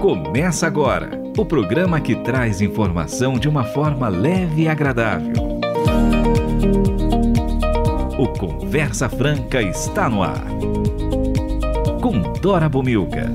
Começa agora o programa que traz informação de uma forma leve e agradável. O Conversa Franca está no ar. Com Dora Bomilca.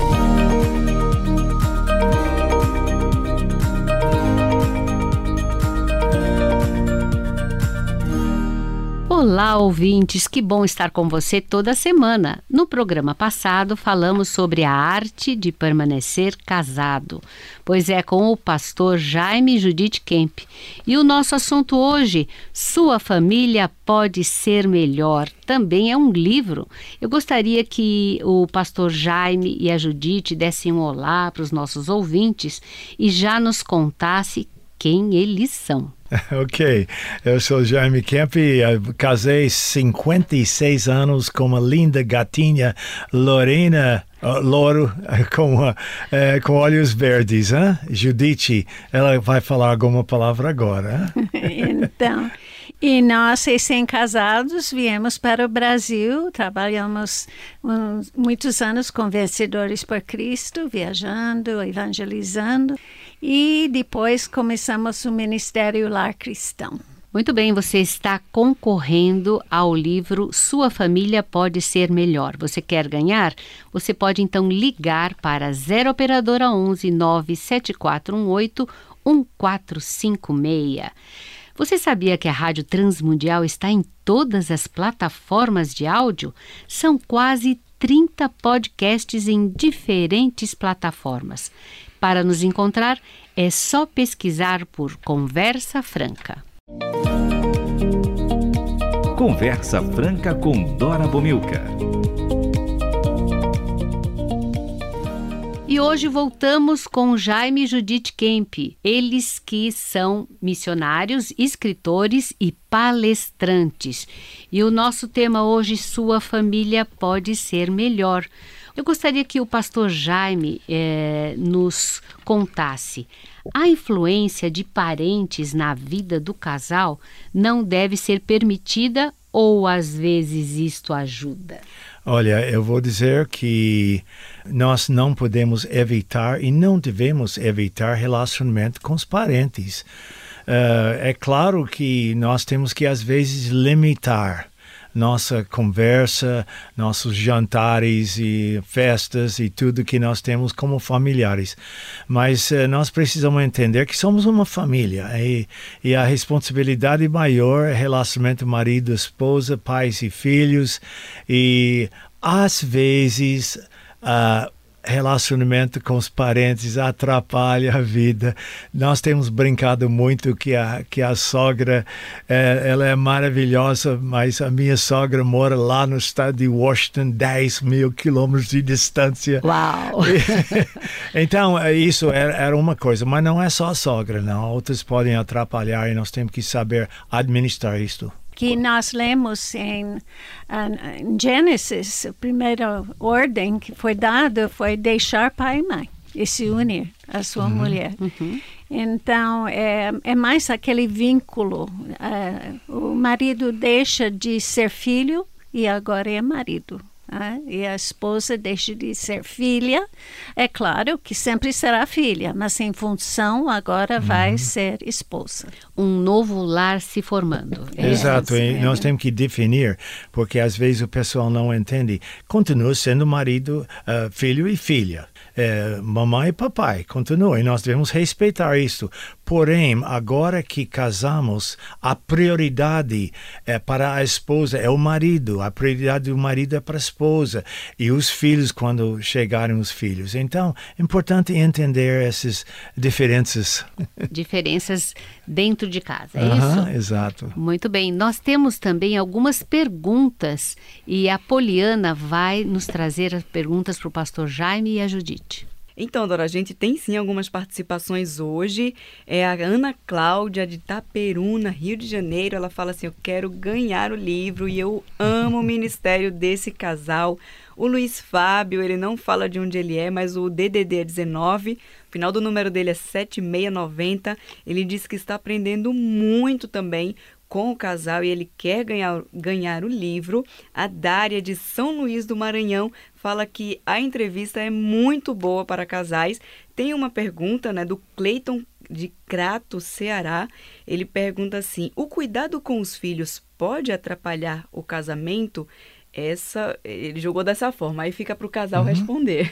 Olá, ouvintes, que bom estar com você toda semana. No programa passado, falamos sobre a arte de permanecer casado, pois é com o pastor Jaime Judith Kemp. E o nosso assunto hoje, Sua Família Pode Ser Melhor, também é um livro. Eu gostaria que o pastor Jaime e a Judith dessem um olá para os nossos ouvintes e já nos contasse quem eles são. Ok, eu sou Jaime Kemp e casei 56 anos com uma linda gatinha Lorena Louro com olhos verdes, hein? Judith, ela vai falar alguma palavra agora. Então, e nós, recém-casados, viemos para o Brasil, trabalhamos muitos anos com Vencedores por Cristo, viajando, evangelizando, e depois começamos o Ministério Lar Cristão. Muito bem, você está concorrendo ao livro Sua Família Pode Ser Melhor. Você quer ganhar? Você pode então ligar para 0 Operadora 11 97418 1456. Você sabia que a Rádio Transmundial está em todas as plataformas de áudio? São quase 30 podcasts em diferentes plataformas. Para nos encontrar, é só pesquisar por Conversa Franca. Conversa Franca com Dora Bomilca. E hoje voltamos com Jaime e Judith Kemp, eles que são missionários, escritores e palestrantes. E o nosso tema hoje, Sua Família Pode Ser Melhor. Eu gostaria que o pastor Jaime nos contasse. A influência de parentes na vida do casal não deve ser permitida ou às vezes isto ajuda? Olha, eu vou dizer que nós não podemos evitar e não devemos evitar relacionamento com os parentes. É claro que nós temos que, às vezes, limitar nossa conversa, nossos jantares e festas e tudo que nós temos como familiares. Mas nós precisamos entender que somos uma família e a responsabilidade maior é relacionamento marido, esposa, pais e filhos. E às vezes relacionamento com os parentes atrapalha a vida. Nós temos brincado muito que a sogra, ela é maravilhosa, mas a minha sogra mora lá no estado de Washington, 10 mil quilômetros de distância. Uau! Então, isso era uma coisa, mas não é só a sogra, não. Outras podem atrapalhar e nós temos que saber administrar isto. Que nós lemos em Gênesis, a primeira ordem que foi dada foi deixar pai e mãe e se unir à sua mulher. Então, é mais aquele vínculo. O marido deixa de ser filho e agora é marido. E a esposa deixa de ser filha. É claro que sempre será filha, mas em função agora vai ser esposa. Um novo lar se formando. Exato, e nós temos que definir, porque às vezes o pessoal não entende. Continua sendo marido, filho e filha. Mamãe e papai, continua, e nós devemos respeitar isso. Porém, agora que casamos, a prioridade para a esposa é o marido, a prioridade do marido é para a esposa, e os filhos quando chegarem os filhos. Então, é importante entender essas diferenças. Diferenças dentro de casa, é isso? Exato. Muito bem, nós temos também algumas perguntas e a Poliana vai nos trazer as perguntas para o pastor Jaime e a Judith. Então, Dora, a gente tem sim algumas participações hoje. É a Ana Cláudia de Itaperuna, Rio de Janeiro. Ela fala assim: eu quero ganhar o livro e eu amo o ministério desse casal. O Luiz Fábio, ele não fala de onde ele é, mas o DDD é 19. O final do número dele é 7690. Ele diz que está aprendendo muito também com o casal e ele quer ganhar o livro. A Dária, de São Luís do Maranhão, fala que a entrevista é muito boa para casais. Tem uma pergunta, né, do Cleiton de Crato, Ceará. Ele pergunta assim: o cuidado com os filhos pode atrapalhar o casamento? Ele jogou dessa forma, aí fica para o casal responder.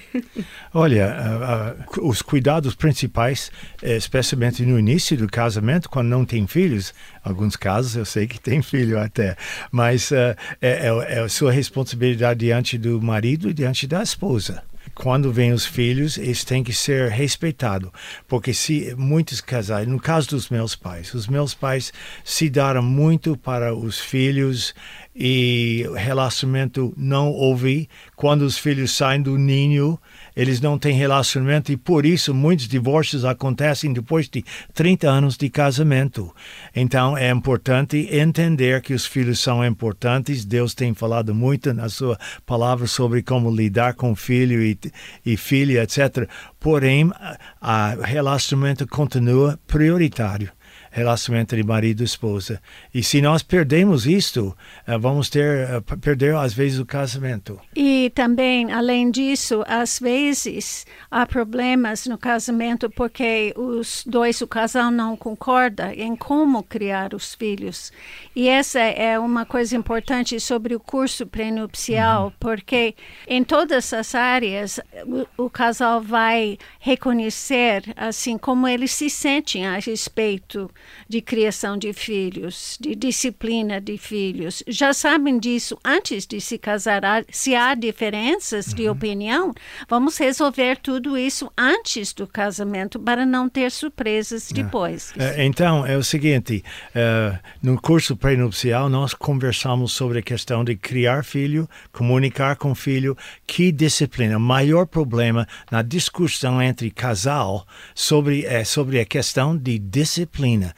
Olha, os cuidados principais, especialmente no início do casamento, quando não tem filhos, alguns casos eu sei que tem filho até, mas é a sua responsabilidade diante do marido e diante da esposa. Quando vêm os filhos, eles têm que ser respeitados, porque se muitos casais, no caso dos meus pais, os meus pais se deram muito para os filhos e o relacionamento não houve. Quando os filhos saem do ninho, eles não têm relacionamento e por isso muitos divórcios acontecem depois de 30 anos de casamento. Então é importante entender que os filhos são importantes. Deus tem falado muito na sua palavra sobre como lidar com filho e filha, etc. Porém, o relacionamento continua prioritário. Relacionamento de marido e esposa. E se nós perdemos isto, vamos perder às vezes o casamento. E também, além disso, às vezes há problemas no casamento porque o casal não concorda em como criar os filhos. E essa é uma coisa importante sobre o curso pré-nupcial, porque em todas as áreas o casal vai reconhecer assim como eles se sentem a respeito de criação de filhos, de disciplina de filhos. Já sabem disso antes de se casar. Se há diferenças de opinião, vamos resolver tudo isso antes do casamento para não ter surpresas depois. Então, é o seguinte, no curso pré-nupcial nós conversamos sobre a questão de criar filho, comunicar com filho, que disciplina. O maior problema na discussão entre casal sobre a questão de disciplina.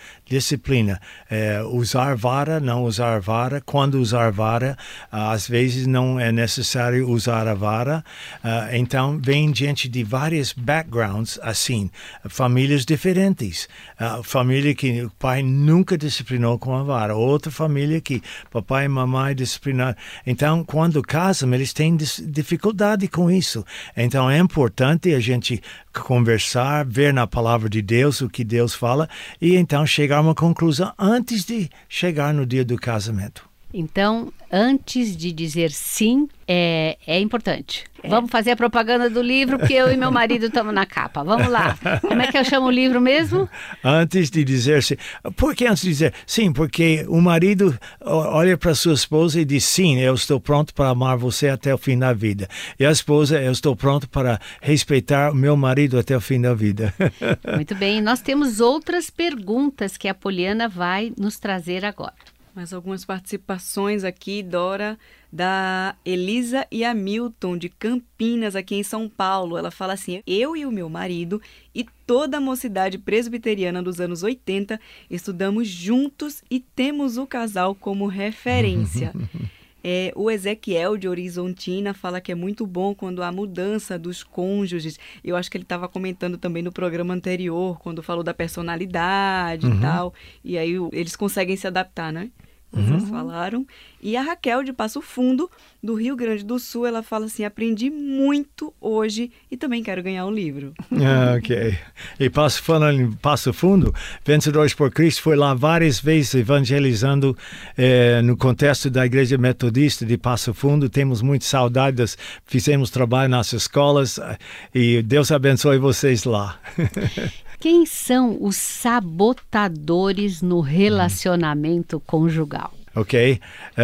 Usar vara, não usar vara. Quando usar vara, às vezes não é necessário usar a vara. Então, vem gente de vários backgrounds, assim, famílias diferentes. Família que o pai nunca disciplinou com a vara. Outra família que papai e mamãe disciplinaram. Então, quando casam, eles têm dificuldade com isso. Então, é importante a gente conversar, ver na palavra de Deus o que Deus fala e então chegar a uma conclusão antes de chegar no dia do casamento. Então, antes de dizer sim, é importante. Vamos fazer a propaganda do livro, porque eu e meu marido estamos na capa. Vamos lá. Como é que eu chamo o livro mesmo? Antes de dizer sim. Por que antes de dizer sim? Porque o marido olha para sua esposa e diz: sim, eu estou pronto para amar você até o fim da vida. E a esposa: eu estou pronto para respeitar o meu marido até o fim da vida. Muito bem. Nós temos outras perguntas que a Poliana vai nos trazer agora. Mais algumas participações aqui, Dora, da Elisa e Hamilton, de Campinas, aqui em São Paulo. Ela fala assim: eu e o meu marido e toda a mocidade presbiteriana dos anos 80 estudamos juntos e temos o casal como referência. O Ezequiel, de Horizontina, fala que é muito bom quando há mudança dos cônjuges. Eu acho que ele estava comentando também no programa anterior, quando falou da personalidade e tal. E aí eles conseguem se adaptar, né? Vocês falaram. E a Raquel, de Passo Fundo, do Rio Grande do Sul, ela fala assim: aprendi muito hoje e também quero ganhar um livro. Ok. E falando em Passo Fundo, Vencedores por Cristo foi lá várias vezes evangelizando no contexto da Igreja Metodista de Passo Fundo. Temos muitas saudades, fizemos trabalho nas escolas e Deus abençoe vocês lá. Quem são os sabotadores no relacionamento conjugal? Ok.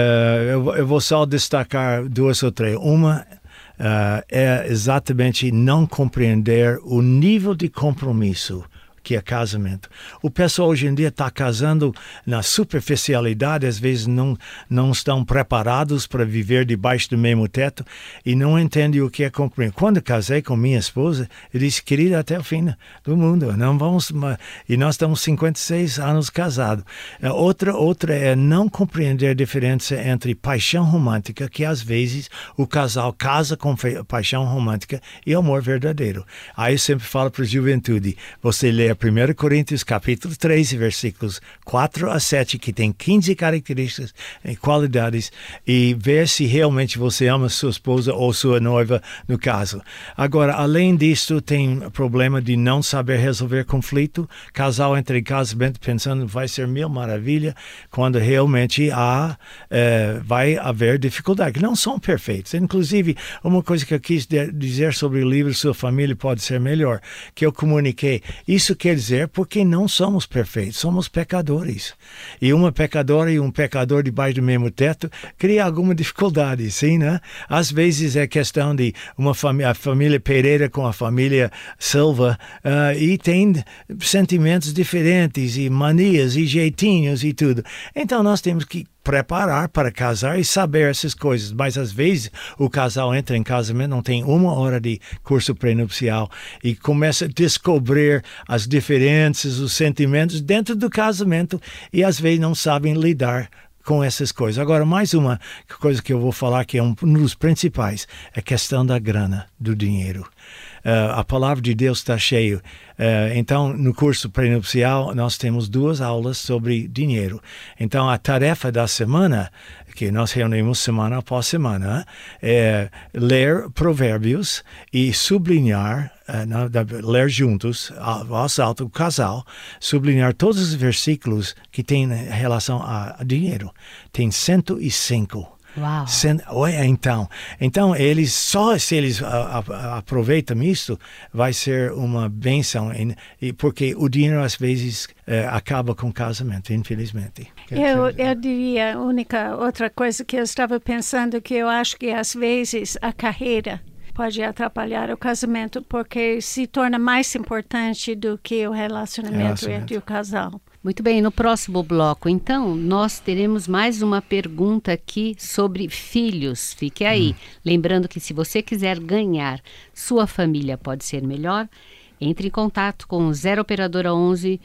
Eu vou só destacar duas ou três. Uma é exatamente não compreender o nível de compromisso que é casamento. O pessoal hoje em dia está casando na superficialidade, às vezes não estão preparados para viver debaixo do mesmo teto e não entendem o que é compromisso. Quando casei com minha esposa, eu disse: querida, até o fim do mundo, não vamos... E nós estamos 56 anos casados. Outra é não compreender a diferença entre paixão romântica, que às vezes o casal casa com paixão romântica, e amor verdadeiro. Aí eu sempre falo para a juventude: você lê 1 Coríntios capítulo 13, versículos 4 a 7, que tem 15 características e qualidades, e ver se realmente você ama sua esposa ou sua noiva no caso. Agora, além disso, tem problema de não saber resolver conflito. Casal entra em casamento pensando vai ser mil maravilha, quando realmente vai haver dificuldade. Não são perfeitos. Inclusive, uma coisa que eu quis dizer sobre o livro Sua Família Pode Ser Melhor, que eu comuniquei, isso quer dizer porque não somos perfeitos, somos pecadores. E uma pecadora e um pecador debaixo do mesmo teto cria alguma dificuldade, sim, né? Às vezes é questão de a família Pereira com a família Silva, e tem sentimentos diferentes e manias e jeitinhos e tudo. Então nós temos que preparar para casar e saber essas coisas, mas às vezes o casal entra em casamento, não tem uma hora de curso pré-nupcial e começa a descobrir as diferenças, os sentimentos dentro do casamento e às vezes não sabem lidar com essas coisas. Agora, mais uma coisa que eu vou falar que é um dos principais, é a questão da grana, do dinheiro. A palavra de Deus está cheia. Então, no curso pré-nupcial, nós temos 2 aulas sobre dinheiro. Então, a tarefa da semana, que nós reunimos semana após semana, é ler provérbios e sublinhar, ler juntos, voz alta, o casal, sublinhar todos os versículos que têm relação a dinheiro. Tem 105. Uau. Então eles se eles aproveitam isso, vai ser uma bênção, porque o dinheiro às vezes acaba com o casamento, infelizmente. Eu diria, outra coisa que eu estava pensando, que eu acho que às vezes a carreira pode atrapalhar o casamento, porque se torna mais importante do que o relacionamento entre o casal. Muito bem, no próximo bloco, então, nós teremos mais uma pergunta aqui sobre filhos. Fique aí. Lembrando que se você quiser ganhar Sua Família Pode Ser Melhor, entre em contato com o 0 Operadora 11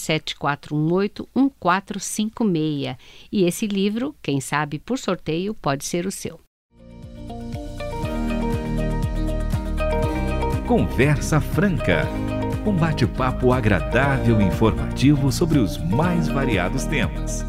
97418 1456. E esse livro, quem sabe por sorteio, pode ser o seu. Conversa Franca. Um bate-papo agradável e informativo sobre os mais variados temas.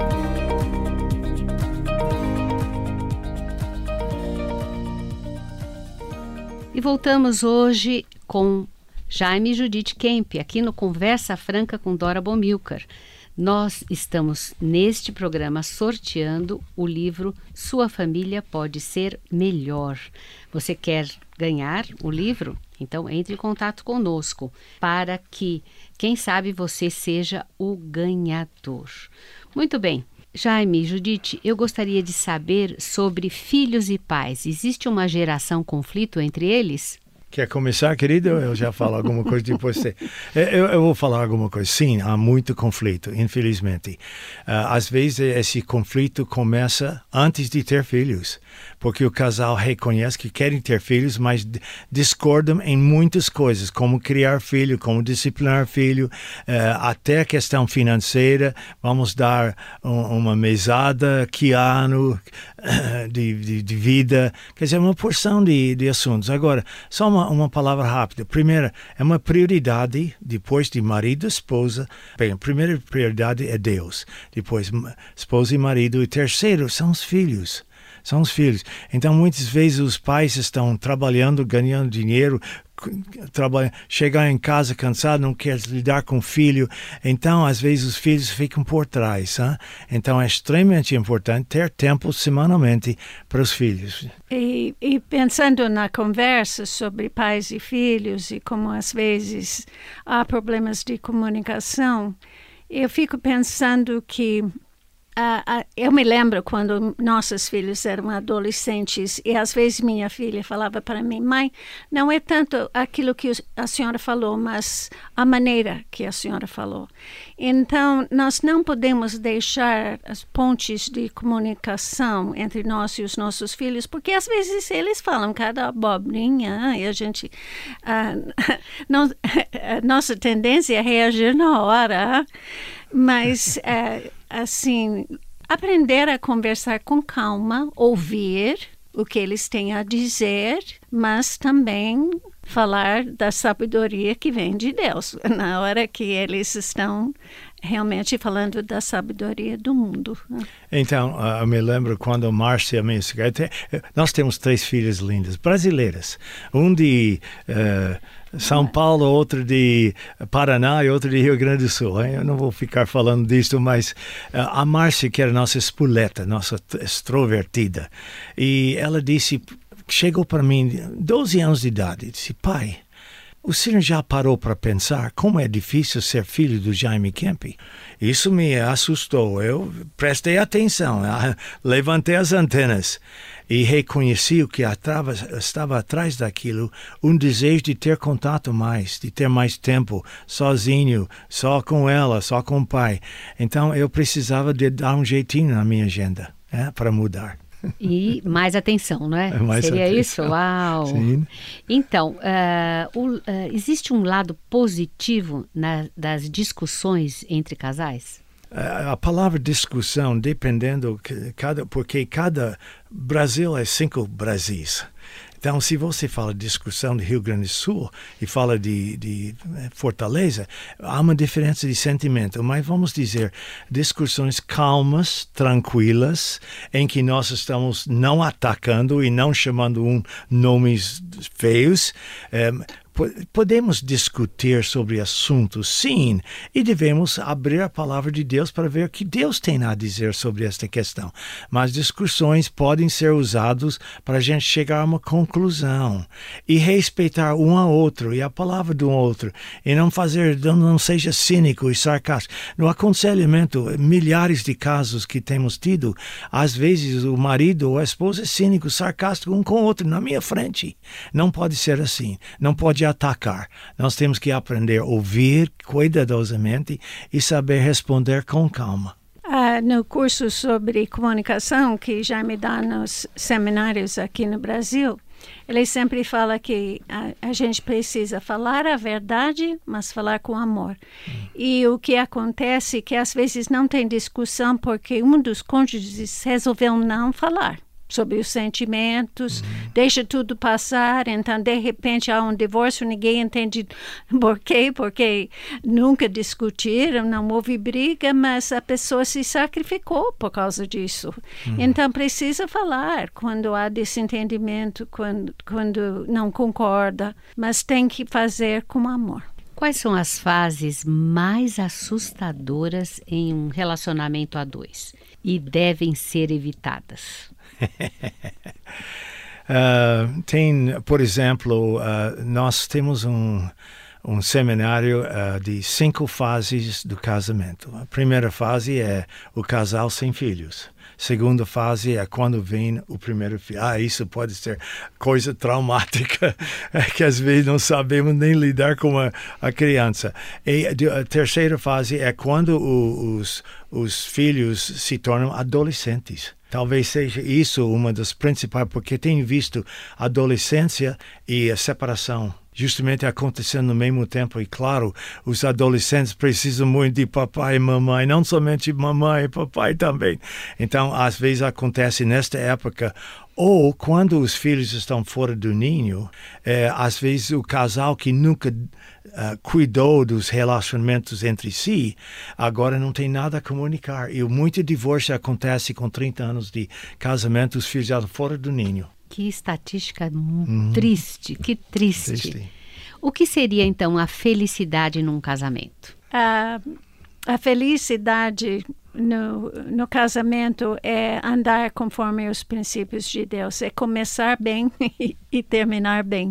E voltamos hoje com Jaime e Judith Kemp, aqui no Conversa Franca com Dora Bomilcar. Nós estamos neste programa sorteando o livro Sua Família Pode Ser Melhor. Você quer ganhar o livro? Então entre em contato conosco para que, quem sabe, você seja o ganhador. Muito bem. Jaime, Judith, eu gostaria de saber sobre filhos e pais. Existe uma geração conflito entre eles? Quer começar, querido? Eu já falo alguma coisa depois. Eu vou falar alguma coisa. Sim, há muito conflito, infelizmente. Às vezes esse conflito começa antes de ter filhos, porque o casal reconhece que querem ter filhos, mas discordam em muitas coisas, como criar filho, como disciplinar filho, até a questão financeira. Vamos dar uma mesada, que ano de vida, quer dizer, uma porção de assuntos. Agora, só uma palavra rápida. Primeiro, é uma prioridade, depois de marido e esposa. Bem, a primeira prioridade é Deus. Depois, esposa e marido. E terceiro, são os filhos. São os filhos. Então, muitas vezes os pais estão trabalhando, ganhando dinheiro, chegar em casa cansado, não quer lidar com o filho. Então, às vezes, os filhos ficam por trás. Hein? Então, é extremamente importante ter tempo semanalmente para os filhos. E pensando na conversa sobre pais e filhos e como às vezes há problemas de comunicação, eu fico pensando que eu me lembro quando nossos filhos eram adolescentes e às vezes minha filha falava para mim: mãe, não é tanto aquilo que a senhora falou, mas a maneira que a senhora falou. Então, nós não podemos deixar as pontes de comunicação entre nós e os nossos filhos, porque às vezes eles falam cada abobrinha e a gente... nossa tendência é reagir na hora, mas... assim, aprender a conversar com calma, ouvir o que eles têm a dizer, mas também falar da sabedoria que vem de Deus, na hora que eles estão realmente falando da sabedoria do mundo. Então, eu me lembro quando Márcia, nós temos 3 filhas lindas, brasileiras. Um de São Paulo, outro de Paraná e outro de Rio Grande do Sul. Eu não vou ficar falando disso, mas a Márcia, que era nossa espoleta, nossa extrovertida, e ela chegou para mim, 12 anos de idade, e disse: pai, o senhor já parou para pensar como é difícil ser filho do Jaime Kemp? Isso me assustou. Eu prestei atenção, levantei as antenas e reconheci o que estava atrás daquilo, um desejo de ter contato mais, de ter mais tempo sozinho, só com ela, só com o pai. Então eu precisava de dar um jeitinho na minha agenda para mudar. E mais atenção, não é? Seria atenção. Isso? Uau! Sim. Então, existe um lado positivo das discussões entre casais? A palavra discussão, dependendo, porque cada Brasil é 5 Brasis. Então, se você fala de discussão de Rio Grande do Sul e fala de Fortaleza, há uma diferença de sentimento. Mas vamos dizer, discussões calmas, tranquilas, em que nós estamos não atacando e não chamando nomes feios. Podemos discutir sobre assuntos, sim, e devemos abrir a palavra de Deus para ver o que Deus tem a dizer sobre esta questão. Mas discussões podem ser usadas para a gente chegar a uma conclusão e respeitar um ao outro e a palavra do outro e não seja cínico e sarcástico. No aconselhamento, milhares de casos que temos tido, às vezes o marido ou a esposa é cínico, sarcástico um com o outro na minha frente. Não pode ser assim, não pode atacar. Nós temos que aprender a ouvir cuidadosamente e saber responder com calma. No curso sobre comunicação que já me dá nos seminários aqui no Brasil, ele sempre fala que a gente precisa falar a verdade, mas falar com amor. E o que acontece é que às vezes não tem discussão porque um dos cônjuges resolveu não falar sobre os sentimentos, deixa tudo passar, então de repente há um divórcio, ninguém entende por quê, porque nunca discutiram, não houve briga, mas a pessoa se sacrificou por causa disso. Então precisa falar quando há desentendimento, quando não concorda, mas tem que fazer com amor. Quais são as fases mais assustadoras em um relacionamento a 2 e devem ser evitadas? Por exemplo, nós temos um seminário de 5 fases do casamento. A primeira fase é o casal sem filhos. Segunda fase é quando vem o primeiro filho. Isso pode ser coisa traumática, que às vezes não sabemos nem lidar com a criança. E a terceira fase é quando os filhos se tornam adolescentes. Talvez seja isso uma das principais, porque tenho visto a adolescência e a separação justamente acontecendo no mesmo tempo. E claro, os adolescentes precisam muito de papai e mamãe, não somente mamãe e papai também. Então, às vezes acontece nesta época, ou quando os filhos estão fora do ninho, às vezes o casal que nunca cuidou dos relacionamentos entre si, agora não tem nada a comunicar. E muito divórcio acontece com 30 anos de casamento, os filhos já fora do ninho. Que estatística triste, que triste. O que seria, então, a felicidade num casamento? A felicidade no casamento é andar conforme os princípios de Deus, é começar bem e terminar bem.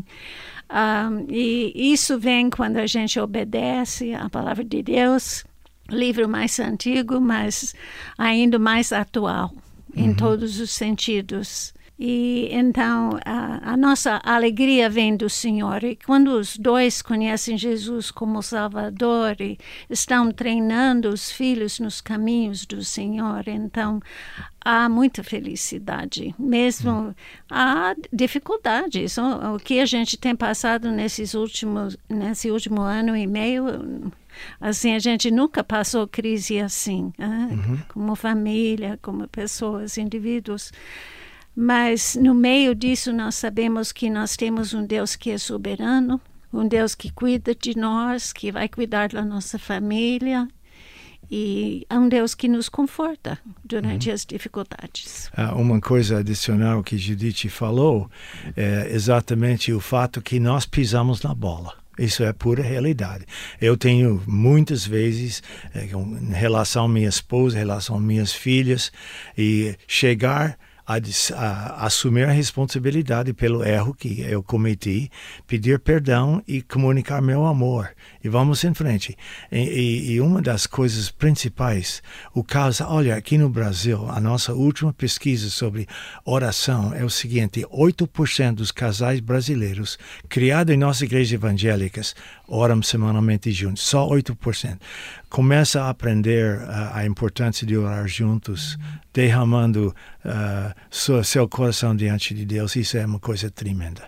E isso vem quando a gente obedece à palavra de Deus, livro mais antigo, mas ainda mais atual, em todos os sentidos. E então a nossa alegria vem do Senhor. E quando os 2 conhecem Jesus como Salvador e estão treinando os filhos nos caminhos do Senhor, então há muita felicidade. Mesmo há dificuldades. O que a gente tem passado nesse último ano e meio, assim, a gente nunca passou crise assim, como família, como pessoas, indivíduos. Mas no meio disso nós sabemos que nós temos um Deus que é soberano, um Deus que cuida de nós, que vai cuidar da nossa família, e é um Deus que nos conforta durante as dificuldades. Uma coisa adicional que Judith falou é exatamente o fato que nós pisamos na bola. Isso é pura realidade. Eu tenho muitas vezes, em relação à minha esposa, em relação às minhas filhas, e chegar a assumir a responsabilidade pelo erro que eu cometi, pedir perdão e comunicar meu amor. E vamos em frente. E uma das coisas principais, o caso, olha, aqui no Brasil, a nossa última pesquisa sobre oração é o seguinte: 8% dos casais brasileiros criados em nossas igrejas evangélicas oram semanalmente juntos, só 8%. Começa a aprender a importância de orar juntos, derramando seu coração diante de Deus. Isso é uma coisa tremenda.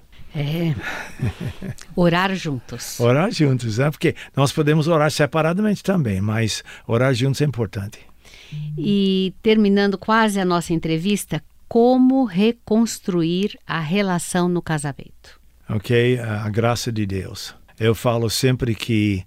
Orar juntos. Orar juntos, né? Porque nós podemos orar separadamente também, mas orar juntos é importante. E terminando quase a nossa entrevista, como reconstruir a relação no casamento? Ok, a graça de Deus. Eu falo sempre que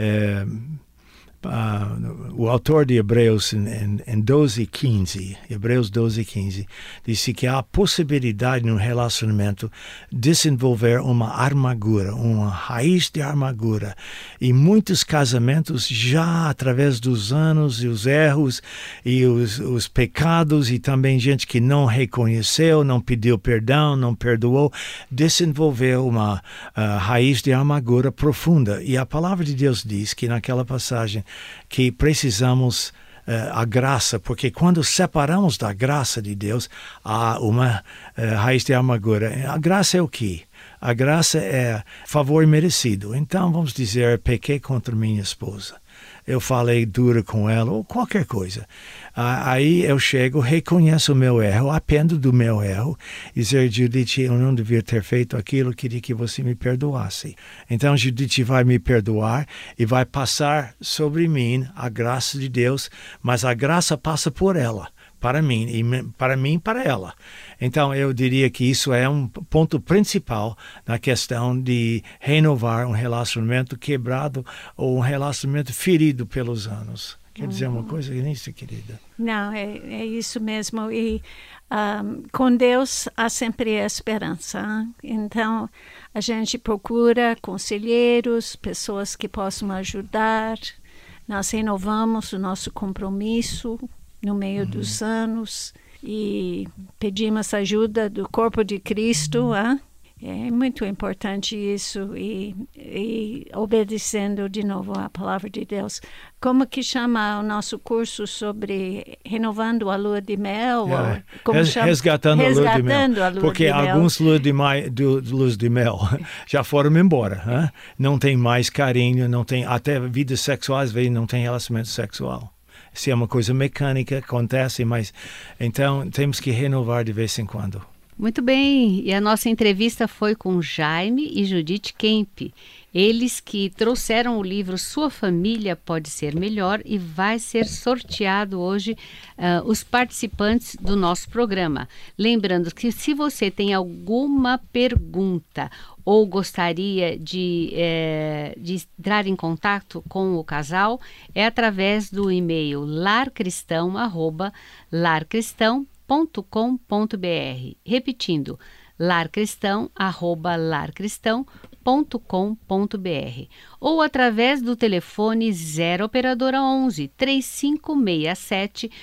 o autor de Hebreus, em 12:15, Hebreus 12:15, disse que há a possibilidade no relacionamento desenvolver uma armadura, uma raiz de armadura. E muitos casamentos já, através dos anos e os erros e os pecados, e também gente que não reconheceu, não pediu perdão, não perdoou, desenvolveu uma raiz de amargura profunda. E a palavra de Deus diz que naquela passagem que precisamos a graça, porque quando separamos da graça de Deus, há uma raiz de amargura. A graça é o quê? A graça é favor merecido. Então, vamos dizer, pequei contra minha esposa. Eu falei duro com ela, ou qualquer coisa. Aí eu chego, reconheço o meu erro, aprendo do meu erro, e dizer, Judith, eu não devia ter feito aquilo, queria que você me perdoasse. Então Judith vai me perdoar e vai passar sobre mim a graça de Deus, mas a graça passa por ela, para mim, e para ela. Então, eu diria que isso é um ponto principal na questão de renovar um relacionamento quebrado ou um relacionamento ferido pelos anos. Quer dizer uma coisa nisso, querida? Não, é isso mesmo. E com Deus há sempre esperança. Então, a gente procura conselheiros, pessoas que possam ajudar. Nós renovamos o nosso compromisso no meio dos anos e pedimos ajuda do corpo de Cristo. É muito importante isso, e obedecendo de novo a palavra de Deus. Como que chama o nosso curso sobre renovando a lua de mel? Resgatando a lua de mel. Porque alguns luz de mel já foram embora. Hein? Não tem mais carinho, não tem, até vida sexual às vezes não tem relacionamento sexual. Se é uma coisa mecânica, acontece, mas então temos que renovar de vez em quando. Muito bem, e a nossa entrevista foi com Jaime e Judith Kemp. Eles que trouxeram o livro Sua Família Pode Ser Melhor, e vai ser sorteado hoje os participantes do nosso programa. Lembrando que se você tem alguma pergunta ou gostaria de entrar em contato com o casal, é através do e-mail larcristão@larcristão.com.br. Repetindo, larcristão@larcristão.com.br, ou através do telefone 0 operadora 11 3567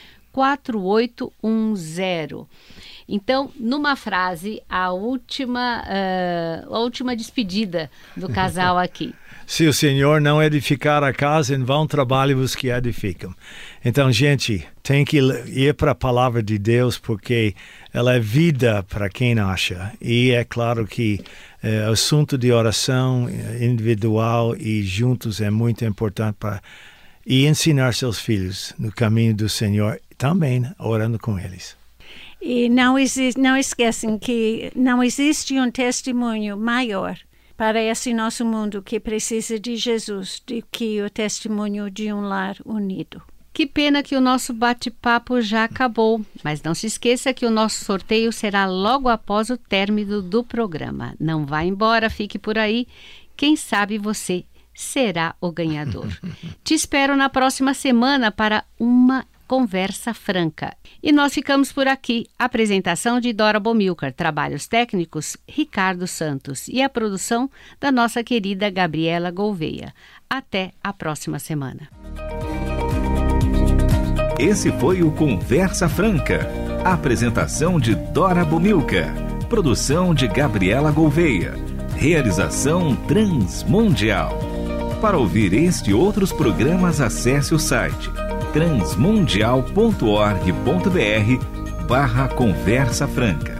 4810. Então, numa frase, a última despedida do casal aqui. Se o Senhor não edificar a casa, em vão trabalham os que edificam. Então, gente, tem que ir para a palavra de Deus, porque ela é vida para quem acha. E é claro que o assunto de oração individual e juntos é muito importante e ensinar seus filhos no caminho do Senhor, também orando com eles. E não esqueçam que não existe um testemunho maior para esse nosso mundo que precisa de Jesus do que o testemunho de um lar unido. Que pena que o nosso bate-papo já acabou, mas não se esqueça que o nosso sorteio será logo após o término do programa. Não vá embora, fique por aí. Quem sabe você será o ganhador. Te espero na próxima semana para uma conversa franca. E nós ficamos por aqui. Apresentação de Dora Bomilcar, trabalhos técnicos Ricardo Santos e a produção da nossa querida Gabriela Gouveia. Até a próxima semana. Esse foi o Conversa Franca. Apresentação de Dora Bomilcar. Produção de Gabriela Gouveia. Realização Transmundial. Para ouvir este e outros programas, acesse o site transmundial.org.br/Conversa Franca.